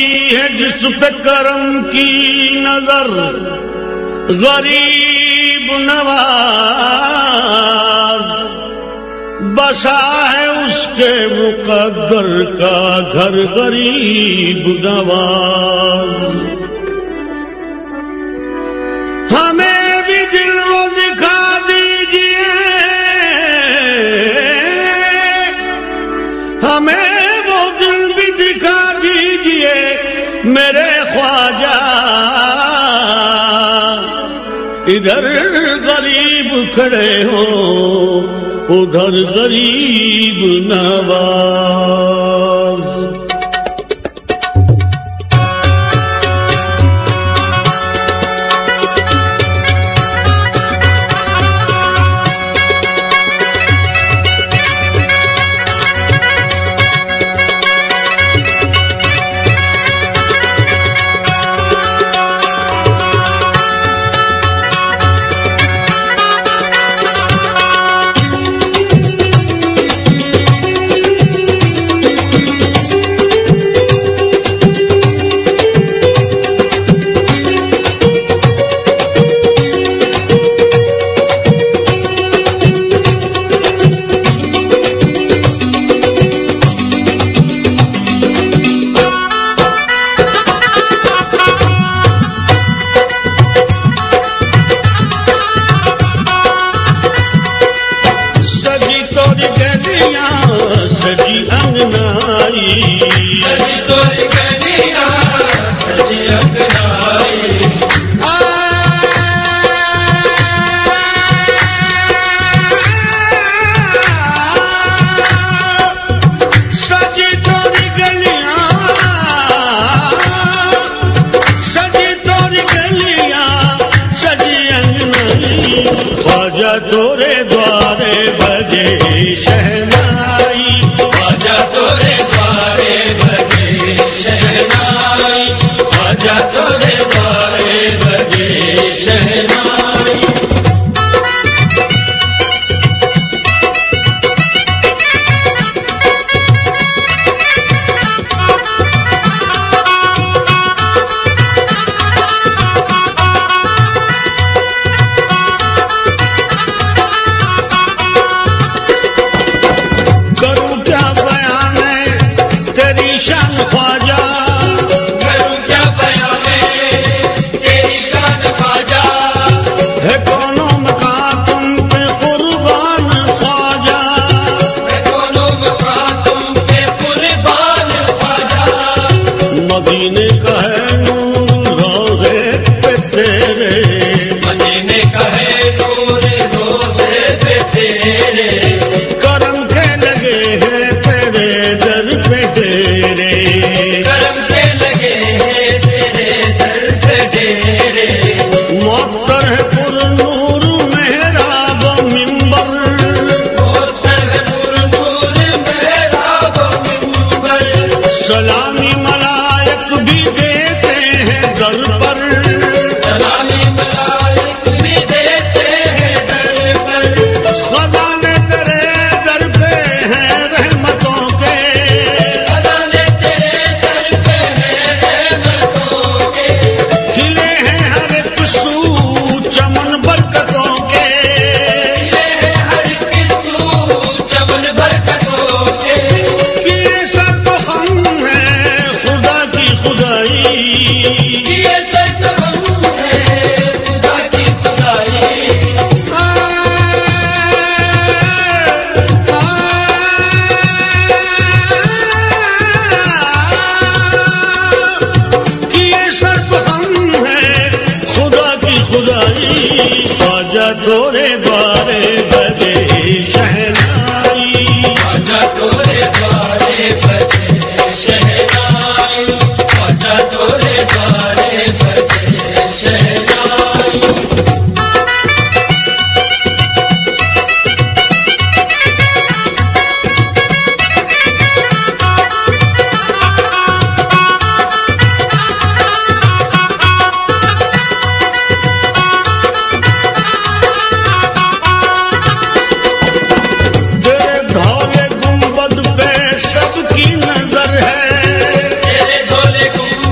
है जिस पे करम की नजर, गरीब नवाज बसा है उसके मुकद्दर का घर, गरीब नवाज। हमें भी दिल वो दिखा दीजिए, हमें वो दिल भी दिखा दीजिए मेरे ख्वाजा। इधर गरीब खड़े हो, उधर गरीब नवाज। सजी अंगनाई, सजी तोरी गलियां, सजी अंगनाई। सजी तोरी गलियां, सजी तोरी गलियां, सजी अंगनाई। ख्वाजा तोरे द्वारे बजे शहनाई, ख्वाजा तोरे द्वारे बजे शहनाई, ख्वाजा तोरे द्वारे बजे शहनाई। करूं क्या बयान है तेरी शान ख्वाजा, करूं क्या बयान है तेरी शान ख्वाजा। है कोनो मकान तुम पे कुर्बान ख्वाजा, है कोनो मकान तुम पे कुर्बान ख्वाजा। मदीने का है नूर रोज़े पे तेरे, मदीने का है नूर रोज़े पे तेरे। करम के लगे हैं तेरे दर पे डेरे, करम के लगे हैं तेरे दर पे डेरे। मुअत्तर है पुरनूर मेहराब मिंबर, मुअत्तर है पुरनूर मेहराब मिंबर। सलामी मलाइक भी देते हैं दर पर, सलामी मलाइक भी देते हैं दर पर। खजाने तेरे दर पे हैं रहमतों के, खजाने तेरे दर पे हैं रहमतों के। खिले हैं हर एक सू चमन बरकतों के, खिले हैं हर एक सू चमन बरकतों के। किए सर तो हम हैं खुदा की खुदाई, किए सर तो हम हैं खुदा की खुदाई। किए सर्फ हम हैं खुदा की खुदाई। ख्वाजा तोरे द्वारे बजे शहनाई, ख्वाजा तोरे द्वारे बजे शहनाई, ख्वाजा तोरे द्वारे बजे शहनाई। तेरे धौले गुंबद पे सबकी नजर है, तेरे धौले गुंबद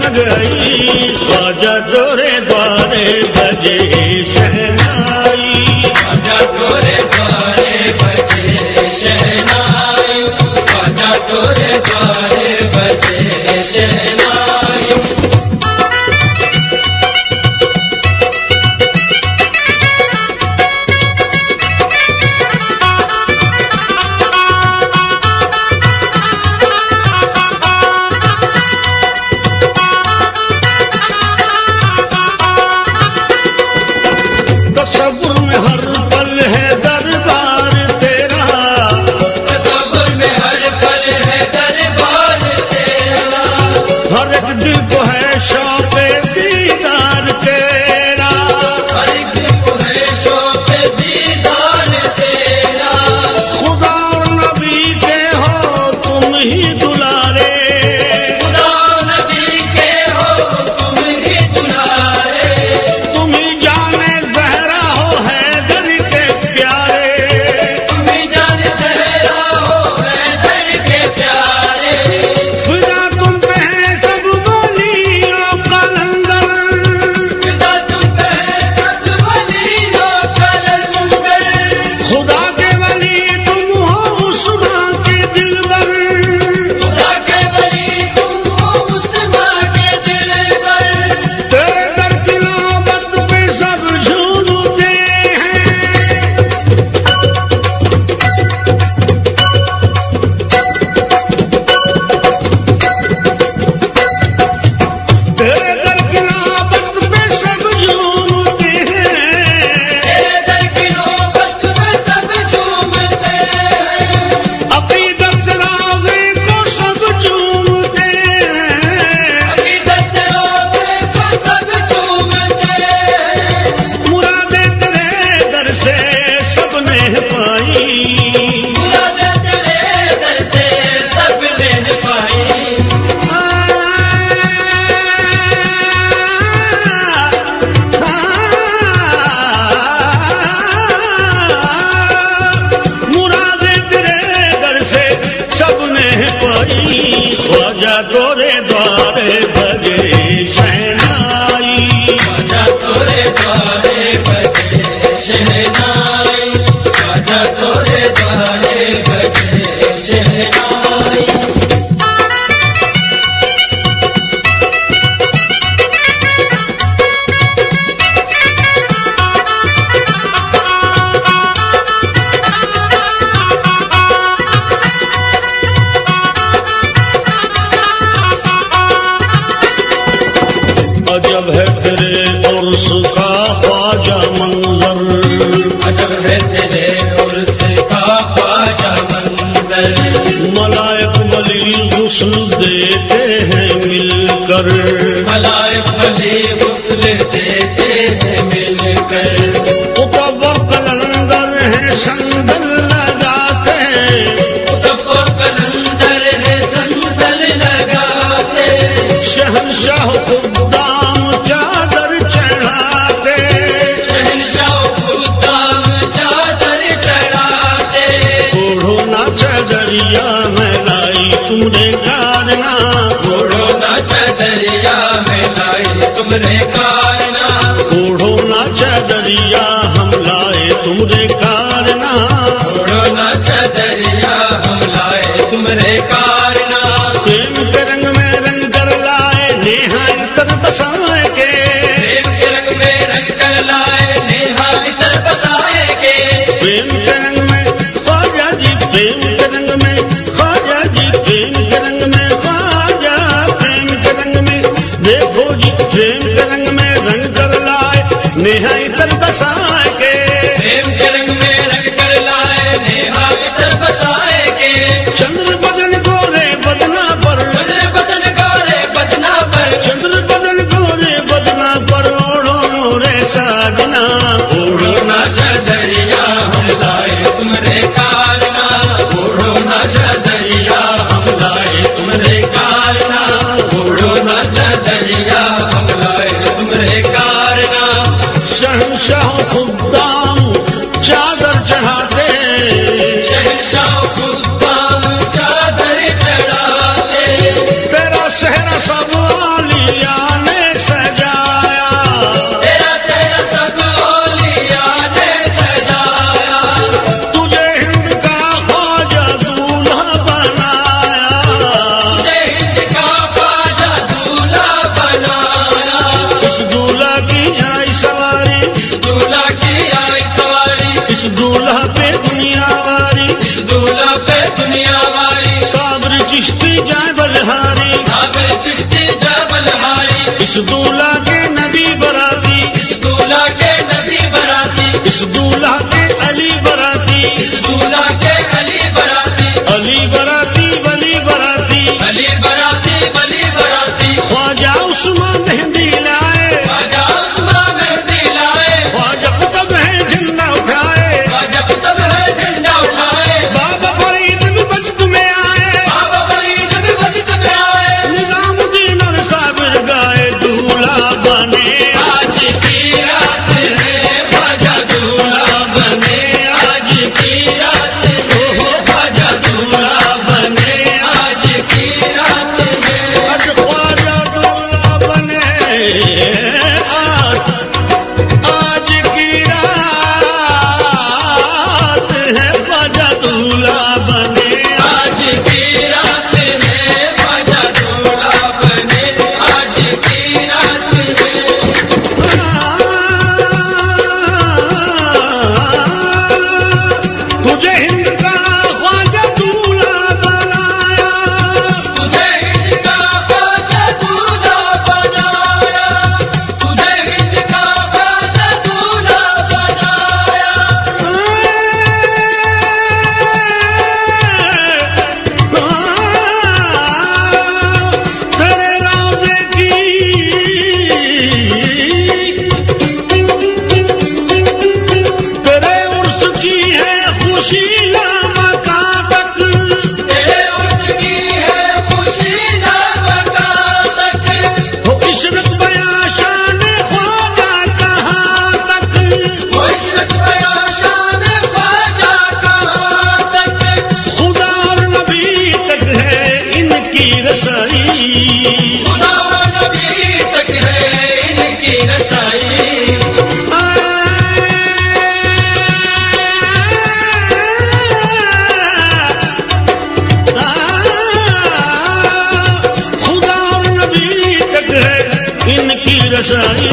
जगमग गई ख्वाजा तोरे द्वारे बजे शहनाई ख्वाजा तोरे द्वारे बजे शहनाई ख्वाजा तोरे द्वारे बजे शहनाई तसव्वुर में हर पल है दरबार तेरा तसव्वुर में हर पल है दरबार तेरा हर एक दिल को है शौक दीदार तेरा हर एक दिल को है शौक दीदार तेरा खुदा और नबी के हो तुम ही दुलारे खुदा नबी के हो तुम ही दुलारे तुम ही जाने जहरा हो हैदर के प्यारे तुम्हें जाने सहरा हो हैदर के प्यारे खुदा तुम पे है सब वलियों का लंगर खुदा तुम पे है सब वलियों का लंगर खुदा के वली तुम हो उस्मान के दिलबर खुदा के वली तुम हो उस्मान के दिलबर तेरे दर की नौबत पे सब झूमते हैं तेरे दर की नौबत पे सब झूमते हैं तेरे दर की नौबत में सब झूमते हैं अकीदत से राज़ी को सब झूमते हैं अकीदत से रोज़े को सब झूमते हैं मुरादे तेरे दर से सबने पाई मुरादें तेरे दर से सबने पाई मुरादे तेरे दर से सबने पाई ख्वाजा तोरे द्वारे बजे शहनाई ख्वाजा तोरे द्वारे बजे शहनाई ख्वाजा तोरे द्वारे बजे शहनाई अजब है तेरे उर्स का ख्वाजा मंजर अजब है तेरे उर्स का ख्वाजा मंजर मलाइक वली गुस्ल देते हैं मिलकर मलाइक वली गुस्ल देते हैं मिलकर मुकव्वर कलंदर है संदल लगाते मुकव्वर कलंदर है संदल लगाते शहंशाह खुदाम चादर चढ़ाते शहंशाह खुदाम चादर चढ़ाते ओढ़ो ना चदरिया में लाई तुमने कारना ओढ़ो ना चदरिया में लाई तुमने कारना ओढ़ो ना चदरिया हम लाए तुमने कारना ओढ़ो ना चदरिया हम लाए तुमने कारना प्रेम के रंग में रंग कर लाए नेहा इतर बसाए के प्रेम के रंग में रंग कर लाए नेहा इतर बसाए के प्रेम के रंग में ख्वाजा जी प्रेम के रंग में ख्वाजा जी प्रेम के रंग में ख्वाजा प्रेम के रंग में देखो जी प्रेम के रंग में रंग कर लाए नेहा इतर बसाए के प्रेम के रंग में रंग बलहारी, साबिर चिश्ती जा बलहारी, इस दूल्हा के नबी बराती, इस दूल्हा के नबी बराती, इस दूल्हा के अली बराती, इस दूल्हा के अली बराती, अली बराती बली बराती, अली बराती, बली बराती, ख्वाजा उस्मान मेहंदी लाए, ख्वाजा उस्मान मेहंदी लाए, ख्वाजा कुतुब है झंडा उठाए, ख्वाजा कुतुब है झंडा उठाए, बाबा फरीद भी बजट में आए, बाबा फरीद भी बजट में आए, निजामुद्दीन और साबिर गाए, दूल्हा बने आज की रात है ख्वाजा दूल्हा बने, आज की रात है ख्वाजा दूल्हा बने, आज की रात है, आज ख्वाजा दूल्हा बने, आज की रात है ख्वाजा दूल्हा बने, आज की रात है ख्वाजा दूल्हा बने, आज की रात है। तुझे हिंद का ख्वाजा दूल्हा बनाया, तुझे हिंद का ख्वाजा दूल्हा बनाया, तुझे हिंद का ख्वाजा दूल्हा बनाया, तेरे रोज़े की तेरे उर्स की है खुशी लामका तक, तेरे उर्स की है खुशी लामका तक, हो इशरत बयां शान ख्वाजा कहाँ तक, वो इशरत बयां शान ख्वाजा कहाँ तक, खुदा और नबी तक है इनकी रसाई, खुदा और नबी तक है इनकी रसाई, खुदा और नबी तक है इनकी रसाई,